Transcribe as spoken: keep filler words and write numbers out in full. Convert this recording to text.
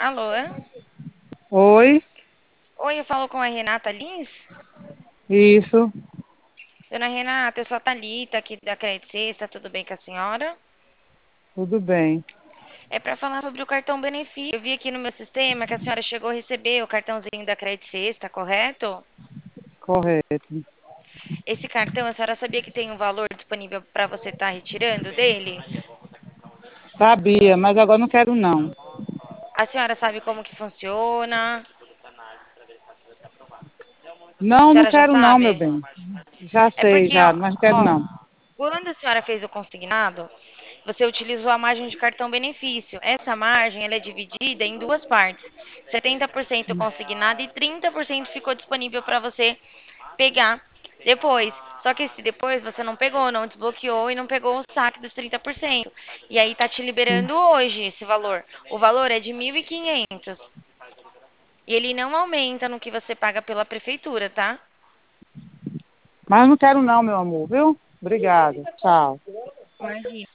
Alô? Oi, Oi, eu falo com a Renata Lins? isso, Dona Renata, eu sou a Thalita aqui da Credit Sexta, tudo bem com a senhora? tudo bem, É para falar sobre o cartão benefício. Eu vi aqui no meu sistema que a senhora chegou a receber o cartãozinho da Credit Sexta, correto? correto. Esse cartão, a senhora sabia que tem um valor disponível para você estar retirando dele? Sabia, mas agora não quero não. A senhora sabe como que funciona? A Não, não senhora já quero não, meu sabe? bem. Já É sei, porque, já, ó, mas não quero ó, não. quando a senhora fez o consignado, você utilizou a margem de cartão benefício. Essa margem ela é dividida em duas partes: setenta por cento consignado e trinta por cento ficou disponível para você pegar depois. Só que esse depois você não pegou, não desbloqueou e não pegou o saque dos trinta por cento. E aí tá te liberando hoje esse valor. O valor é de mil e quinhentos. E quinhentos. E ele não aumenta no que você paga pela prefeitura, tá? Mas não quero não, meu amor, viu? Obrigada, tchau. Imagina.